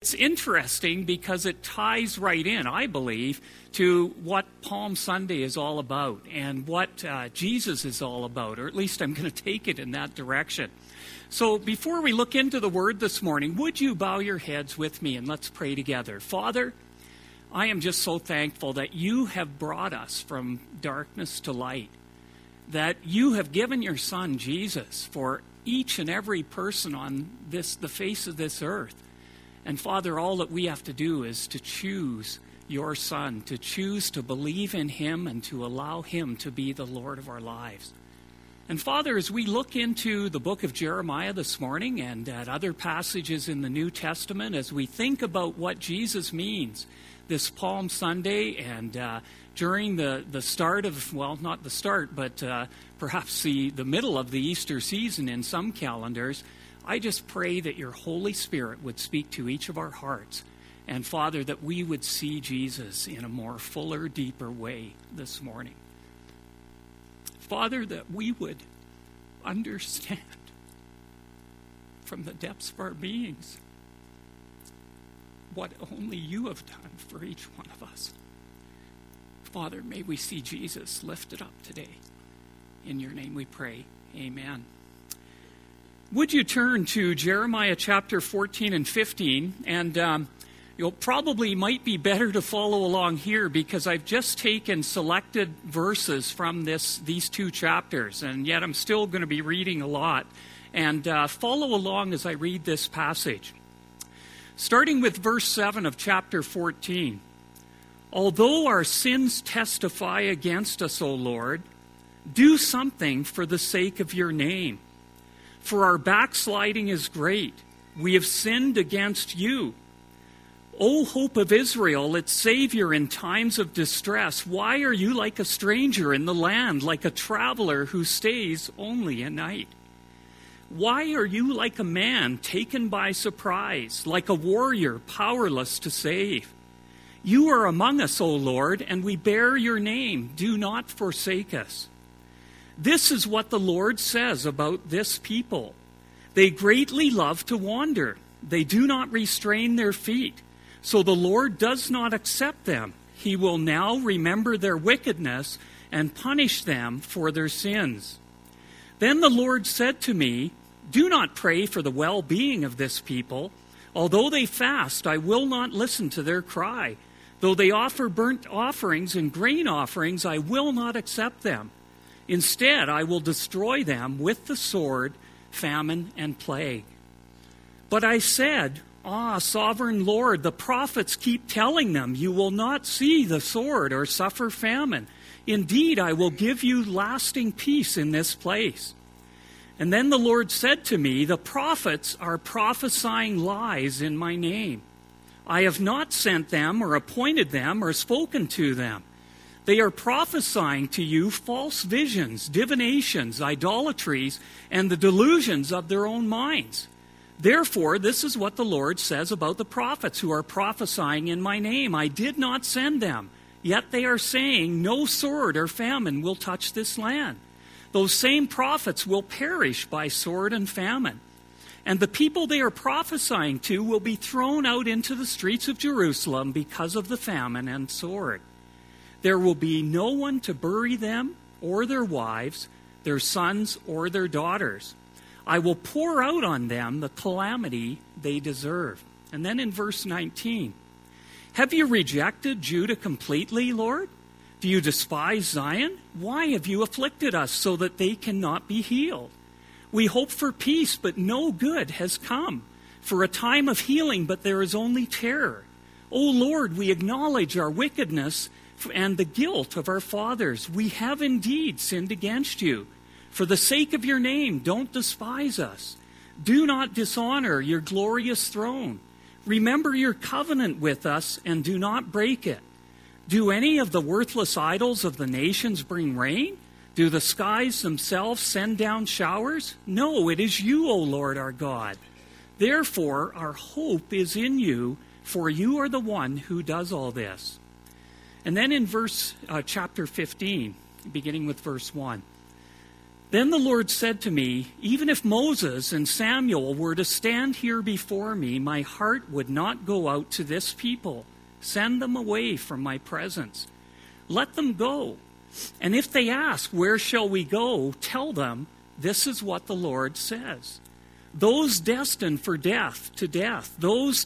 It's interesting because it ties right in, I believe, to what Palm Sunday is all about and what Jesus is all about, or at least I'm going to take it in that direction. So before we look into the Word this morning, would you bow your heads with me and let's pray together. Father, I am just so thankful that you have brought us from darkness to light, that you have given your Son, Jesus, for each and every person on the face of this earth. And Father, all that we have to do is to choose your Son, to choose to believe in him and to allow him to be the Lord of our lives. And Father, as we look into the book of Jeremiah this morning and at other passages in the New Testament, as we think about what Jesus means this Palm Sunday and during the start of, well, not the start, but perhaps the middle of the Easter season in some calendars, I just pray that your Holy Spirit would speak to each of our hearts. And Father, that we would see Jesus in a more fuller, deeper way this morning. Father, that we would understand from the depths of our beings what only you have done for each one of us. Father, may we see Jesus lifted up today. In your name we pray. Amen. Would you turn to Jeremiah chapter 14 and 15? And you'll probably might be better to follow along here because I've just taken selected verses from these two chapters, and yet I'm still going to be reading a lot. And follow along as I read this passage. Starting with verse 7 of chapter 14. Although our sins testify against us, O Lord, do something for the sake of your name. For our backsliding is great. We have sinned against you. O hope of Israel, its Savior in times of distress, why are you like a stranger in the land, like a traveler who stays only a night? Why are you like a man taken by surprise, like a warrior powerless to save? You are among us, O Lord, and we bear your name. Do not forsake us. This is what the Lord says about this people. They greatly love to wander. They do not restrain their feet. So the Lord does not accept them. He will now remember their wickedness and punish them for their sins. Then the Lord said to me, do not pray for the well-being of this people. Although they fast, I will not listen to their cry. Though they offer burnt offerings and grain offerings, I will not accept them. Instead, I will destroy them with the sword, famine, and plague. But I said, sovereign Lord, the prophets keep telling them, you will not see the sword or suffer famine. Indeed, I will give you lasting peace in this place. And then the Lord said to me, the prophets are prophesying lies in my name. I have not sent them or appointed them or spoken to them. They are prophesying to you false visions, divinations, idolatries, and the delusions of their own minds. Therefore, this is what the Lord says about the prophets who are prophesying in my name. I did not send them, yet they are saying no sword or famine will touch this land. Those same prophets will perish by sword and famine. And the people they are prophesying to will be thrown out into the streets of Jerusalem because of the famine and sword. There will be no one to bury them or their wives, their sons or their daughters. I will pour out on them the calamity they deserve. And then in verse 19, have you rejected Judah completely, Lord? Do you despise Zion? Why have you afflicted us so that they cannot be healed? We hope for peace, but no good has come. For a time of healing, but there is only terror. O Lord, we acknowledge our wickedness and the guilt of our fathers. We have indeed sinned against you. For the sake of your name, don't despise us. Do not dishonor your glorious throne. Remember your covenant with us and do not break it. Do any of the worthless idols of the nations bring rain? Do the skies themselves send down showers? No, it is you, O Lord our God. Therefore, our hope is in you, for you are the one who does all this. And then in chapter 15, beginning with verse 1, Then the Lord said to me, even if Moses and Samuel were to stand here before me, my heart would not go out to this people. Send them away from my presence. Let them go. And if they ask, where shall we go? Tell them, this is what the Lord says. Those destined for death, to death. Those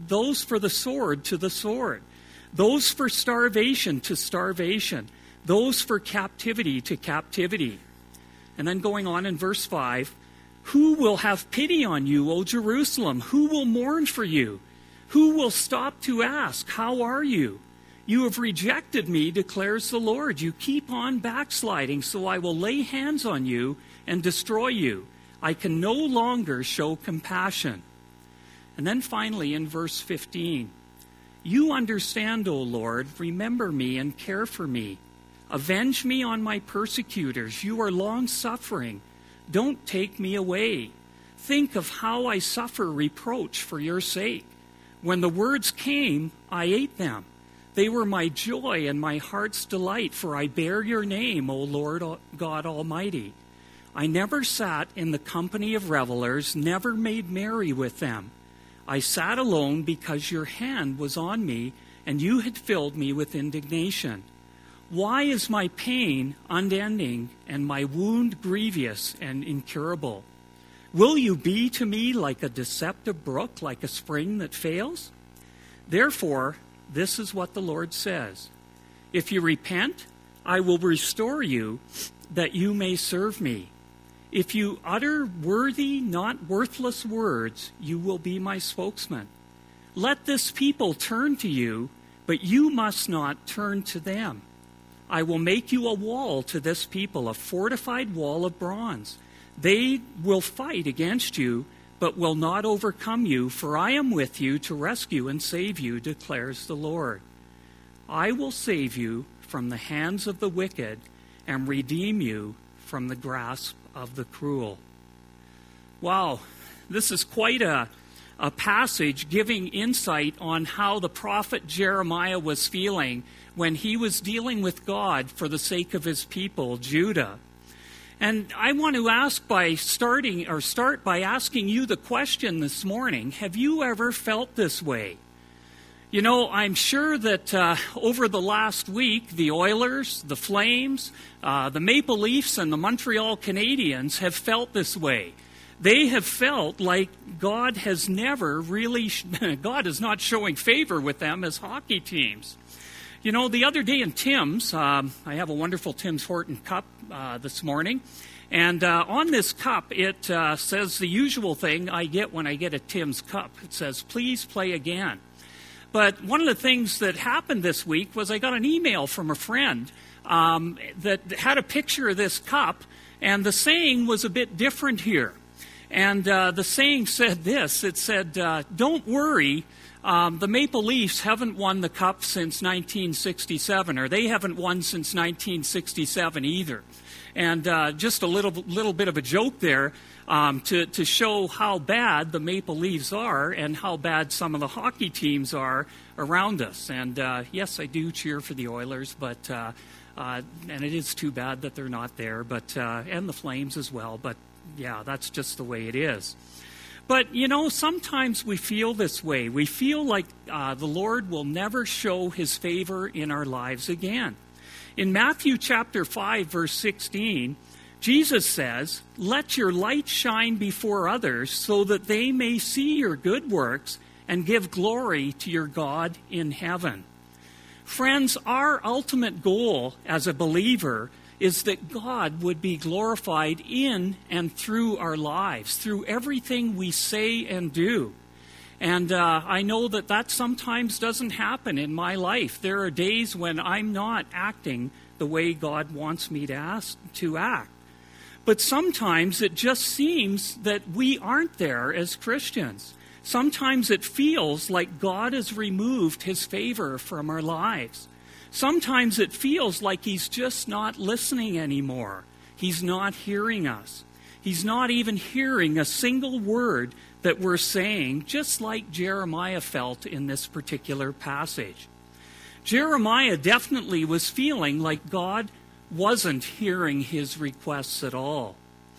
for the sword, to the sword. Those for starvation, to starvation. Those for captivity, to captivity. And then going on in verse 5, who will have pity on you, O Jerusalem? Who will mourn for you? Who will stop to ask, how are you? You have rejected me, declares the Lord. You keep on backsliding, so I will lay hands on you and destroy you. I can no longer show compassion. And then finally in verse 15, you understand, O Lord, remember me and care for me. Avenge me on my persecutors. You are long-suffering. Don't take me away. Think of how I suffer reproach for your sake. When the words came, I ate them. They were my joy and my heart's delight, for I bear your name, O Lord God Almighty. I never sat in the company of revelers, never made merry with them. I sat alone because your hand was on me, and you had filled me with indignation. Why is my pain unending and my wound grievous and incurable? Will you be to me like a deceptive brook, like a spring that fails? Therefore, this is what the Lord says. If you repent, I will restore you, that you may serve me. If you utter worthy, not worthless words, you will be my spokesman. Let this people turn to you, but you must not turn to them. I will make you a wall to this people, a fortified wall of bronze. They will fight against you, but will not overcome you, for I am with you to rescue and save you, declares the Lord. I will save you from the hands of the wicked and redeem you from the grasp of the cruel. Wow, this is quite a passage giving insight on how the prophet Jeremiah was feeling when he was dealing with God for the sake of his people, Judah. And I want to start by asking you the question this morning, have you ever felt this way? You know, I'm sure that over the last week, the Oilers, the Flames, the Maple Leafs, and the Montreal Canadiens have felt this way. They have felt like God is not showing favor with them as hockey teams. You know, the other day in Tim's, I have a wonderful Tim's Horton cup this morning, and on this cup it says the usual thing I get when I get a Tim's cup. It says, please play again. But one of the things that happened this week was I got an email from a friend that had a picture of this cup, and the saying was a bit different here. And the saying said this, it said, don't worry, the Maple Leafs haven't won the cup since 1967, or they haven't won since 1967 either. And just a little bit of a joke there to show how bad the Maple Leafs are and how bad some of the hockey teams are around us. And yes, I do cheer for the Oilers, but and it is too bad that they're not there, but and the Flames as well. But yeah, that's just the way it is. But, you know, sometimes we feel this way. We feel like the Lord will never show his favor in our lives again. In Matthew chapter 5, verse 16, Jesus says, let your light shine before others so that they may see your good works and give glory to your God in heaven. Friends, our ultimate goal as a believer is that God would be glorified in and through our lives, through everything we say and do. And I know that sometimes doesn't happen in my life. There are days when I'm not acting the way God wants me to act. But sometimes it just seems that we aren't there as Christians. Sometimes it feels like God has removed his favor from our lives. Sometimes it feels like he's just not listening anymore. He's not hearing us. He's not even hearing a single word that we're saying, just like Jeremiah felt in this particular passage. Jeremiah definitely was feeling like God wasn't hearing his requests at all.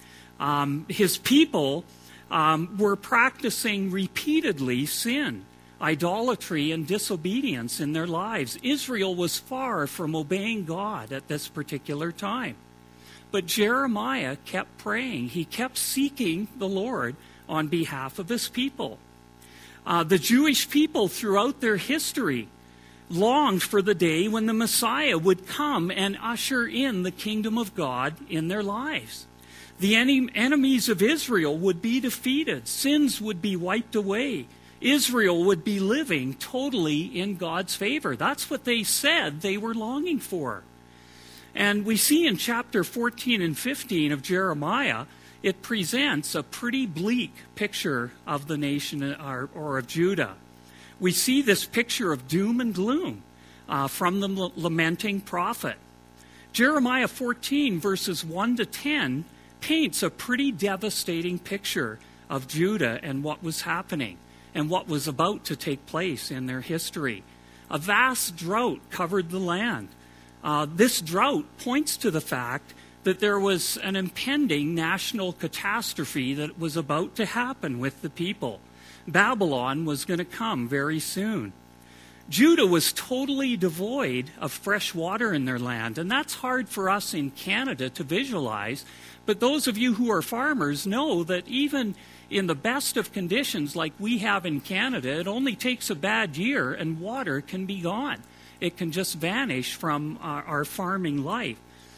His people were practicing repeatedly sin, idolatry, and disobedience in their lives. Israel was far from obeying God at this particular time. But Jeremiah kept praying. He kept seeking the Lord on behalf of his people. The Jewish people throughout their history longed for the day when the Messiah would come and usher in the kingdom of God in their lives. The enemies of Israel would be defeated. Sins would be wiped away. Israel would be living totally in God's favor. That's what they said they were longing for. And we see in chapter 14 and 15 of Jeremiah, it presents a pretty bleak picture of the nation or of Judah. We see this picture of doom and gloom from the lamenting prophet. Jeremiah 14 verses 1 to 10 paints a pretty devastating picture of Judah and what was happening and what was about to take place in their history. A vast drought covered the land. This drought points to the fact that there was an impending national catastrophe that was about to happen with the people. Babylon was going to come very soon. Judah was totally devoid of fresh water in their land, and that's hard for us in Canada to visualize. But those of you who are farmers know that even in the best of conditions like we have in Canada, it only takes a bad year and water can be gone. It can just vanish from our farming life.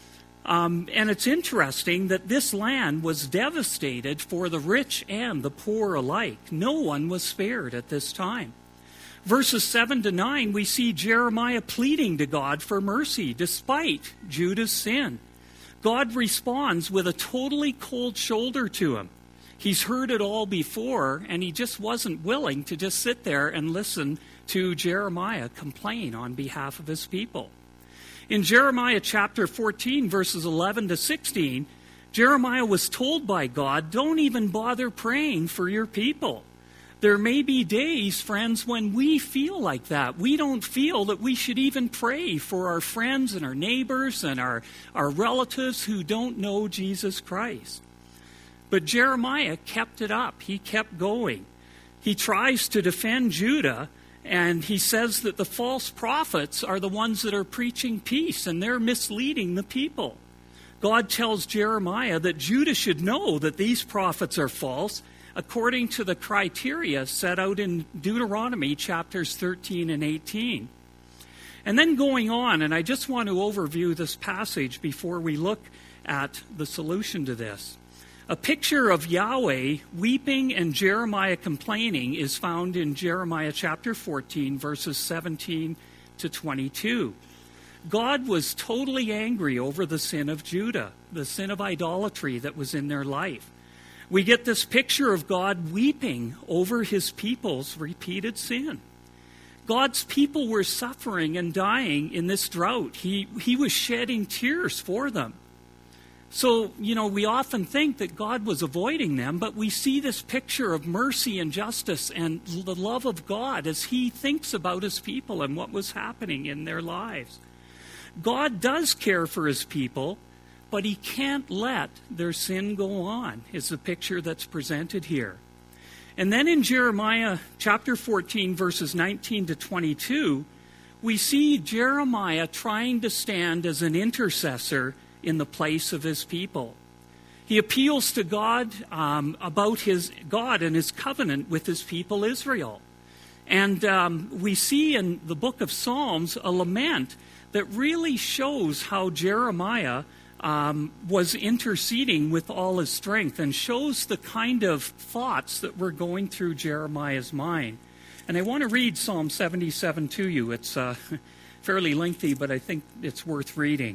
And it's interesting that this land was devastated for the rich and the poor alike. No one was spared at this time. Verses 7 to 9, we see Jeremiah pleading to God for mercy despite Judah's sin. God responds with a totally cold shoulder to him. He's heard it all before, and he just wasn't willing to just sit there and listen to Jeremiah complain on behalf of his people. In Jeremiah chapter 14, verses 11 to 16, Jeremiah was told by God, don't even bother praying for your people. There may be days, friends, when we feel like that. We don't feel that we should even pray for our friends and our neighbors and our relatives who don't know Jesus Christ. But Jeremiah kept it up. He kept going. He tries to defend Judah, and he says that the false prophets are the ones that are preaching peace, and they're misleading the people. God tells Jeremiah that Judah should know that these prophets are false, according to the criteria set out in Deuteronomy chapters 13 and 18. And then going on, and I just want to overview this passage before we look at the solution to this. A picture of Yahweh weeping and Jeremiah complaining is found in Jeremiah chapter 14, verses 17 to 22. God was totally angry over the sin of Judah, the sin of idolatry that was in their life. We get this picture of God weeping over his people's repeated sin. God's people were suffering and dying in this drought. He was shedding tears for them. So, we often think that God was avoiding them, but we see this picture of mercy and justice and the love of God as he thinks about his people and what was happening in their lives. God does care for his people, but he can't let their sin go on, is the picture that's presented here. And then in Jeremiah chapter 14, verses 19 to 22, we see Jeremiah trying to stand as an intercessor in the place of his people. He appeals to God about his God and his covenant with his people Israel. And we see in the book of Psalms a lament that really shows how Jeremiah was interceding with all his strength and shows the kind of thoughts that were going through Jeremiah's mind. And I want to read Psalm 77 to you. It's fairly lengthy, but I think it's worth reading.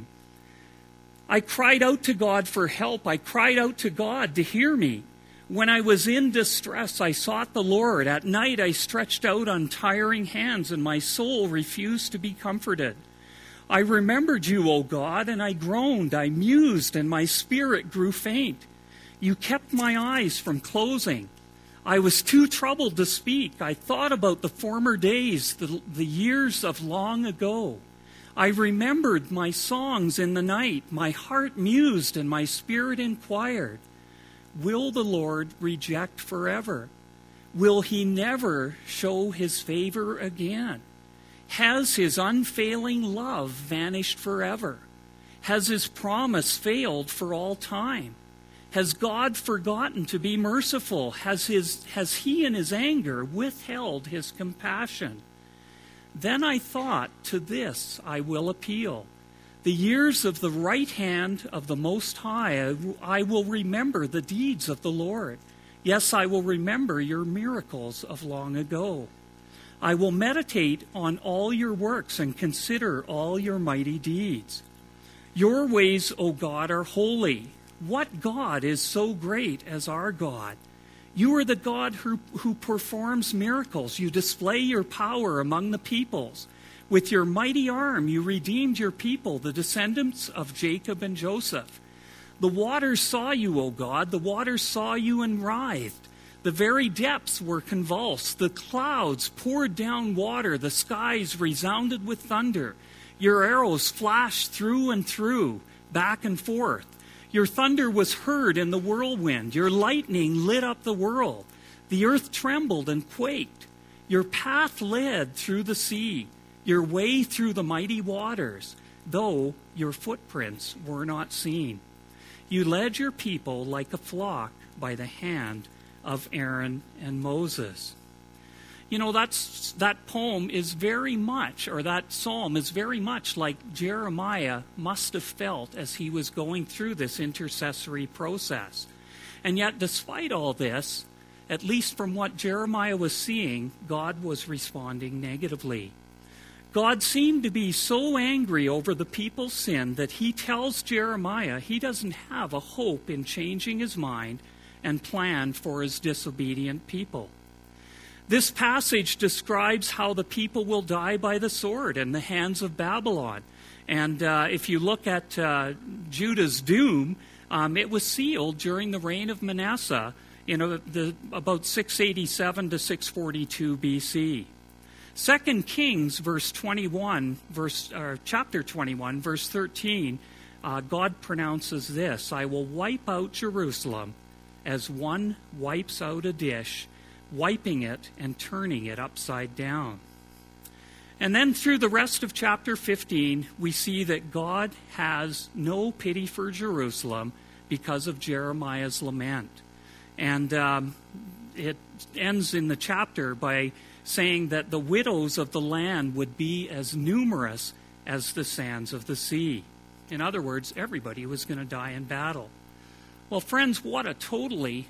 I cried out to God for help. I cried out to God to hear me. When I was in distress, I sought the Lord. At night I stretched out untiring hands, and my soul refused to be comforted. I remembered you, O God, and I groaned. I mused, and my spirit grew faint. You kept my eyes from closing. I was too troubled to speak. I thought about the former days, the years of long ago. I remembered my songs in the night. My heart mused and my spirit inquired, will the Lord reject forever? Will he never show his favor again? Has his unfailing love vanished forever? Has his promise failed for all time? Has God forgotten to be merciful? Has he in his anger withheld his compassion? Then I thought, to this I will appeal. The years of the right hand of the Most High, I will remember the deeds of the Lord. Yes, I will remember your miracles of long ago. I will meditate on all your works and consider all your mighty deeds. Your ways, O God, are holy. What God is so great as our God? You are the God who performs miracles. You display your power among the peoples. With your mighty arm, you redeemed your people, the descendants of Jacob and Joseph. The waters saw you, O God. The waters saw you and writhed. The very depths were convulsed. The clouds poured down water. The skies resounded with thunder. Your arrows flashed through and through, back and forth. Your thunder was heard in the whirlwind. Your lightning lit up the world. The earth trembled and quaked. Your path led through the sea, your way through the mighty waters, though your footprints were not seen. You led your people like a flock by the hand of Aaron and Moses. You know, that poem is very much, or that psalm is very much like Jeremiah must have felt as he was going through this intercessory process. And yet, despite all this, at least from what Jeremiah was seeing, God was responding negatively. God seemed to be so angry over the people's sin that he tells Jeremiah he doesn't have a hope in changing his mind and plan for his disobedient people. This passage describes how the people will die by the sword in the hands of Babylon. And if you look at Judah's doom, it was sealed during the reign of Manasseh in about 687 to 642 BC. 2 Kings, chapter 21, verse 13, God pronounces this, I will wipe out Jerusalem as one wipes out a dish, wiping it and turning it upside down. And then through the rest of chapter 15, we see that God has no pity for Jerusalem because of Jeremiah's lament. And it ends in the chapter by saying that the widows of the land would be as numerous as the sands of the sea. In other words, everybody was going to die in battle. Well, friends, what a totally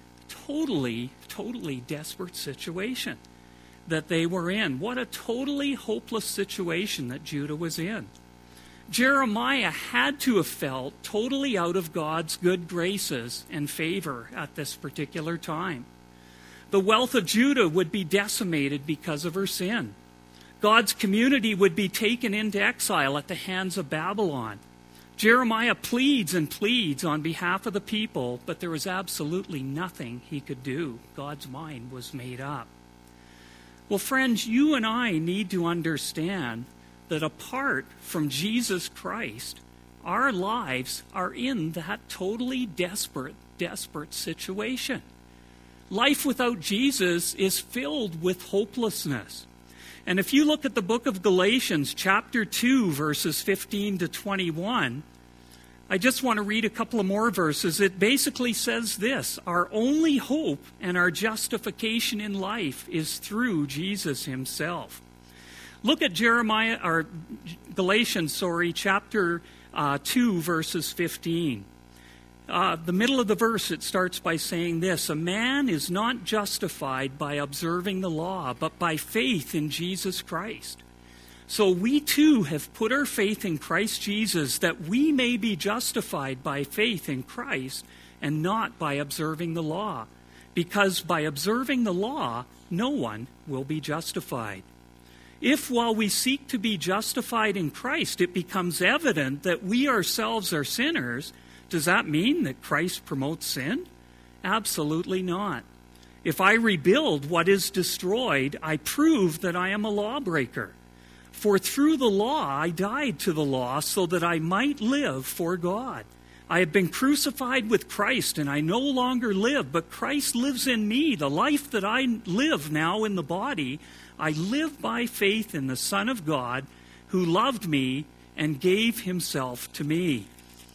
desperate situation that they were in. What a totally hopeless situation that Judah was in. Jeremiah had to have felt totally out of God's good graces and favor at this particular time. The wealth of Judah would be decimated because of her sin. God's community would be taken into exile at the hands of Babylon. Jeremiah pleads and pleads on behalf of the people, but there was absolutely nothing he could do. God's mind was made up. Well, friends, you and I need to understand that apart from Jesus Christ, our lives are in that totally desperate situation. Life without Jesus is filled with hopelessness. And if you look at the book of Galatians, chapter 2, verses 15 to 21, I just want to read a couple of more verses. It basically says this, our only hope and our justification in life is through Jesus himself. Look at Galatians, chapter 2, verses 15. The middle of the verse, it starts by saying this, a man is not justified by observing the law, but by faith in Jesus Christ. So we too have put our faith in Christ Jesus that we may be justified by faith in Christ and not by observing the law. Because by observing the law, no one will be justified. If while we seek to be justified in Christ, it becomes evident that we ourselves are sinners, does that mean that Christ promotes sin? Absolutely not. If I rebuild what is destroyed, I prove that I am a lawbreaker. For through the law I died to the law so that I might live for God. I have been crucified with Christ, and I no longer live, but Christ lives in me. The life that I live now in the body, I live by faith in the Son of God, who loved me and gave himself to me.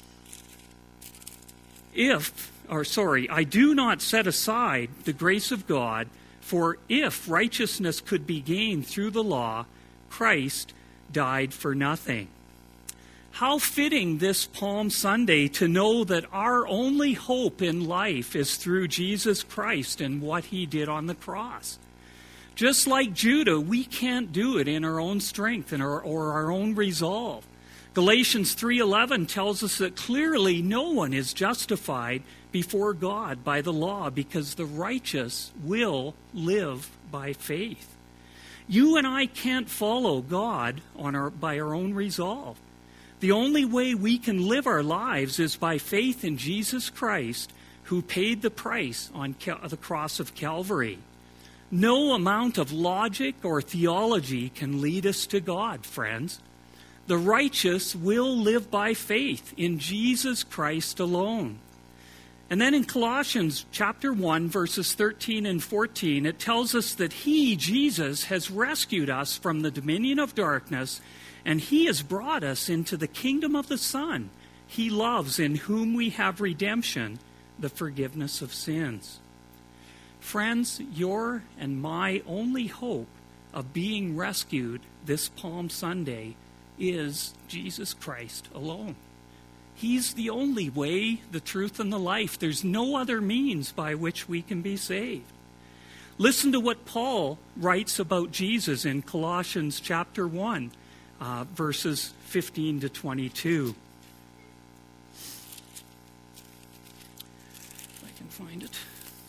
I do not set aside the grace of God, for if righteousness could be gained through the law, Christ died for nothing. How fitting this Palm Sunday to know that our only hope in life is through Jesus Christ and what he did on the cross. Just like Judah, we can't do it in our own strength or our own resolve. Galatians 3:11 tells us that clearly no one is justified before God by the law because the righteous will live by faith. You and I can't follow God by our own resolve. The only way we can live our lives is by faith in Jesus Christ, who paid the price on the cross of Calvary. No amount of logic or theology can lead us to God, friends. The righteous will live by faith in Jesus Christ alone. And then in Colossians chapter 1, verses 13 and 14, it tells us that he, Jesus, has rescued us from the dominion of darkness, and he has brought us into the kingdom of the Son he loves, in whom we have redemption, the forgiveness of sins. Friends, your and my only hope of being rescued this Palm Sunday is Jesus Christ alone. He's the only way, the truth, and the life. There's no other means by which we can be saved. Listen to what Paul writes about Jesus in Colossians chapter 1, verses 15 to 22. If I can find it.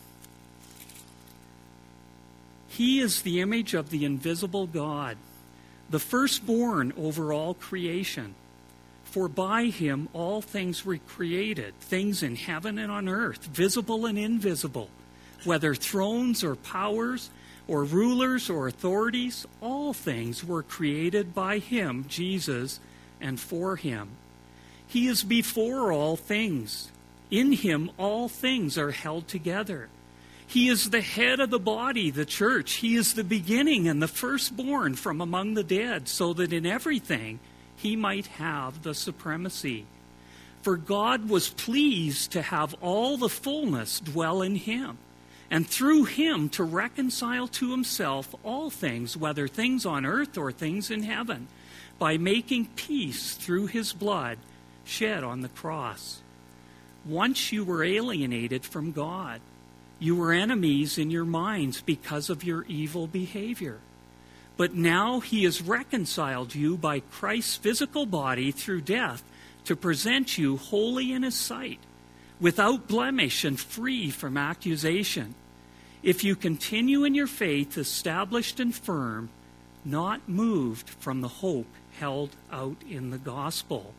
He is the image of the invisible God, the firstborn over all creation. For by him all things were created, things in heaven and on earth, visible and invisible, whether thrones or powers or rulers or authorities, all things were created by him, Jesus, and for him. He is before all things. In him all things are held together. He is the head of the body, the church. He is the beginning and the firstborn from among the dead, so that in everything he might have the supremacy. For God was pleased to have all the fullness dwell in him, and through him to reconcile to himself all things, whether things on earth or things in heaven, by making peace through his blood shed on the cross. Once you were alienated from God. You were enemies in your minds because of your evil behavior. But now he has reconciled you by Christ's physical body through death to present you holy in his sight, without blemish and free from accusation. If you continue in your faith, established and firm, not moved from the hope held out in the gospel.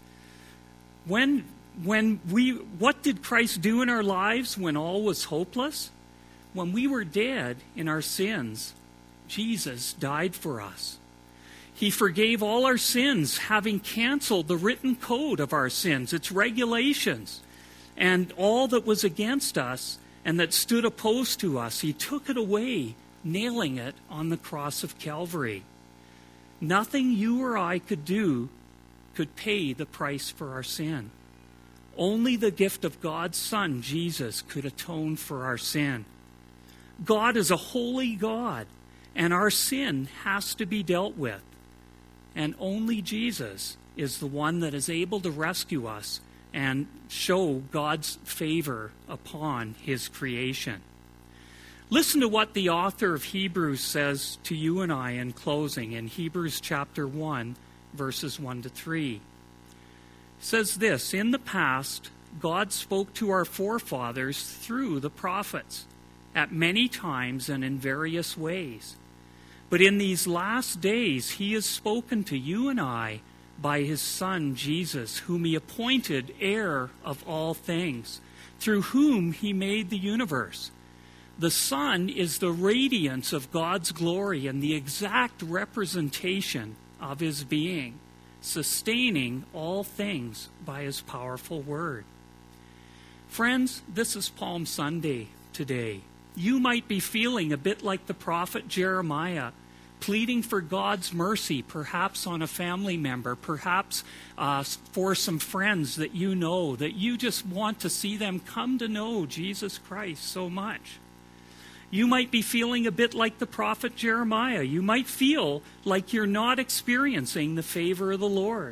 What did Christ do in our lives when all was hopeless? When we were dead in our sins, Jesus died for us. He forgave all our sins, having canceled the written code of our sins, its regulations, and all that was against us and that stood opposed to us. He took it away, nailing it on the cross of Calvary. Nothing you or I could do could pay the price for our sin. Only the gift of God's Son, Jesus, could atone for our sin. God is a holy God, and our sin has to be dealt with. And only Jesus is the one that is able to rescue us and show God's favor upon his creation. Listen to what the author of Hebrews says to you and I in closing in Hebrews chapter 1, verses 1 to 3. It says this, "In the past, God spoke to our forefathers through the prophets at many times and in various ways. But in these last days, he has spoken to you and I by his Son, Jesus, whom he appointed heir of all things, through whom he made the universe. The Son is the radiance of God's glory and the exact representation of his being, sustaining all things by his powerful word. Friends, this is Palm Sunday today. You might be feeling a bit like the prophet Jeremiah, pleading for God's mercy, perhaps on a family member, perhaps for some friends that you just want to see them come to know Jesus Christ so much. You might be feeling a bit like the prophet Jeremiah. You might feel like you're not experiencing the favor of the Lord.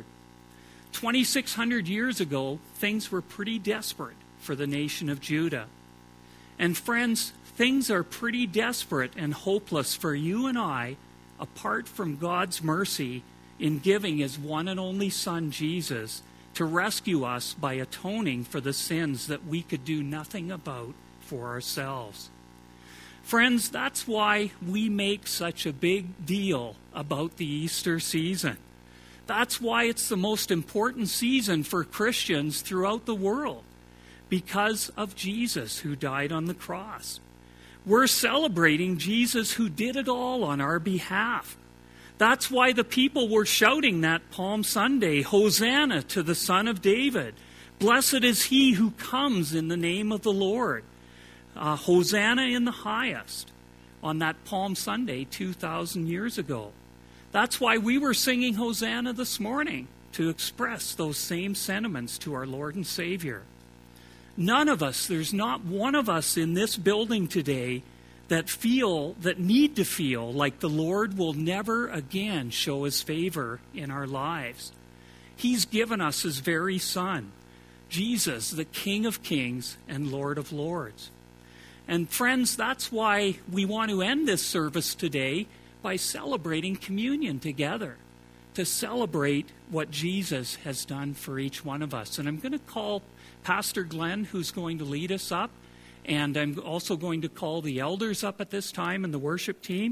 2,600 years ago, things were pretty desperate for the nation of Judah. And friends, things are pretty desperate and hopeless for you and I, apart from God's mercy in giving his one and only Son, Jesus, to rescue us by atoning for the sins that we could do nothing about for ourselves. Friends, that's why we make such a big deal about the Easter season. That's why it's the most important season for Christians throughout the world, because of Jesus who died on the cross. We're celebrating Jesus who did it all on our behalf. That's why the people were shouting that Palm Sunday, "Hosanna to the Son of David. Blessed is he who comes in the name of the Lord. Hosanna in the highest," on that Palm Sunday 2,000 years ago. That's why we were singing Hosanna this morning, to express those same sentiments to our Lord and Savior. None of us, there's not one of us in this building today that need to feel like the Lord will never again show his favor in our lives. He's given us his very Son, Jesus, the King of Kings and Lord of Lords. And friends, that's why we want to end this service today by celebrating communion together, to celebrate what Jesus has done for each one of us. And I'm going to call Pastor Glenn, who's going to lead us up, and I'm also going to call the elders up at this time and the worship team.